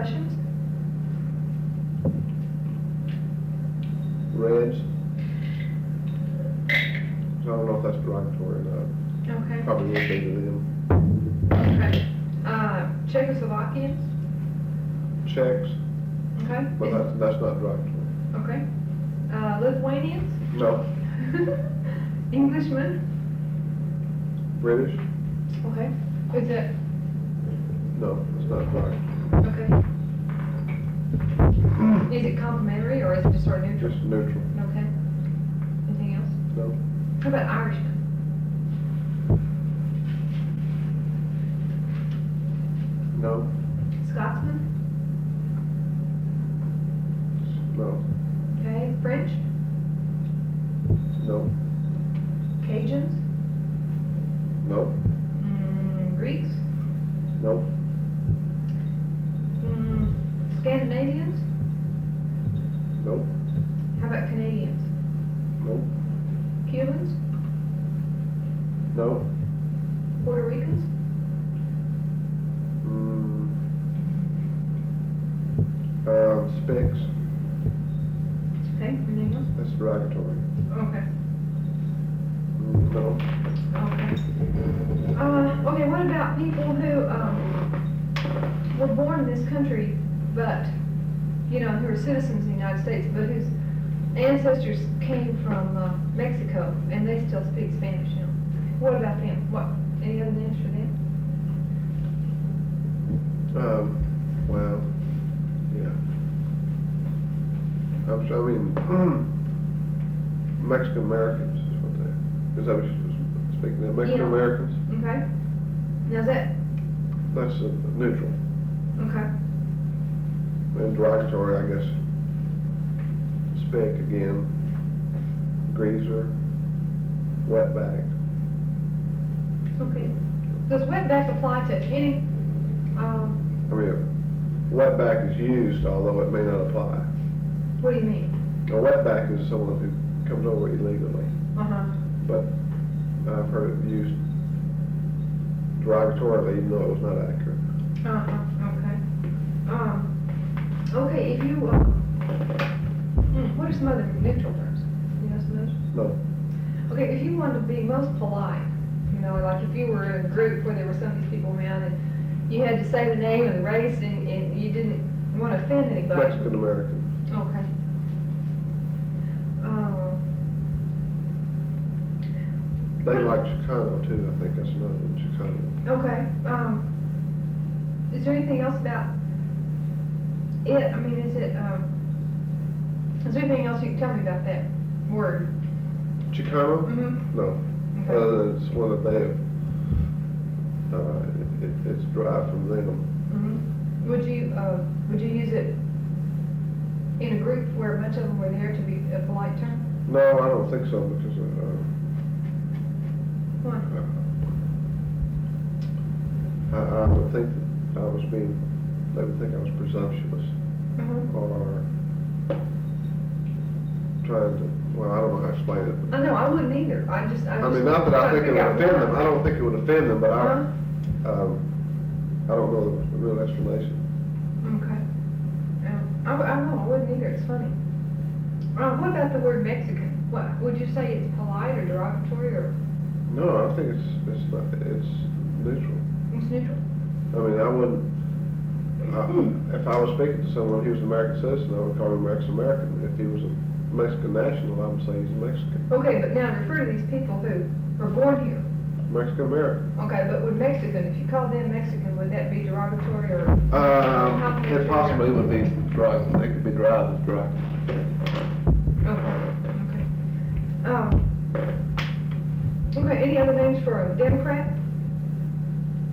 Russians? Reds. I don't know if that's derogatory or not. Okay. Probably would be to them. Okay. Czechoslovakians? Czechs, Okay. but that's not derogatory. Okay. Lithuanians? No. Englishmen? British? Okay. Is that, No, it's not derogatory. okay. Is it complimentary or is it just sort of neutral? Just neutral. Okay. Anything else? No. How about Irishmen? No. Scotsman? No. Okay. French? No. Cajuns? No. Greeks? No. Scandinavians? No. How about Canadians? No. Cubans? No. Puerto Ricans? Specs. Okay. Anything else? That's derogatory. Okay. No. Okay. Okay, what about people who were born in this country, but, you know, who are citizens of the United States, but whose ancestors came from Mexico, and they still speak Spanish now? What about them? What? Any other names for them? Well, yeah. I mean, Mexican Americans is what they. Is that what you're speaking of? Mexican Yeah. Americans? Okay. Now is that, That's neutral. okay. And derogatory, I guess. Speck again. Greaser. Wetback. Okay. Does wetback apply to any, I mean, wetback is used, although it may not apply. what do you mean? A wetback is someone who comes over illegally, Uh-huh. but I've heard it used derogatorily, even though it was not accurate. Okay. Okay, if you, what are some other neutral terms? You know some of those? No. Okay, if you wanted to be most polite, you know, like if you were in a group where there were some of these people around and you had to say the name and the race and you didn't want to offend anybody. Mexican American. Okay. They like Chicano too, I think that's another one, Chicano. Okay. Is there anything else about it? I mean, is there anything else you can tell me about that word? Chicano? Mm-hmm. No. Okay. Other than it's one that they have, it's derived from them. Mm-hmm. Would you use it in a group where a bunch of them were there to be a polite term? No, I don't think so, because Why? I would think that I was being, they would think I was presumptuous Mm-hmm. or trying to, well, I don't know how to explain it. I know, I wouldn't either. I mean, not that I think it would offend them. I don't think it would offend them, but I don't know the real explanation. Okay. I don't know, I wouldn't either. It's funny. What about the word Mexican? What, would you say it's polite or derogatory or? No, I think it's not, it's neutral. It's neutral? I mean, I wouldn't, if I was speaking to someone who was an American citizen, I would call him Mexican-American. If he was a Mexican national, I would say he's a Mexican. Okay, but now refer to these people who were born here. Mexican-American. Okay, but with Mexican, if you call them Mexican, would that be derogatory or? It possibly would be derogatory. It could be derived as derogatory. Okay. Okay, any other names for a Democrat?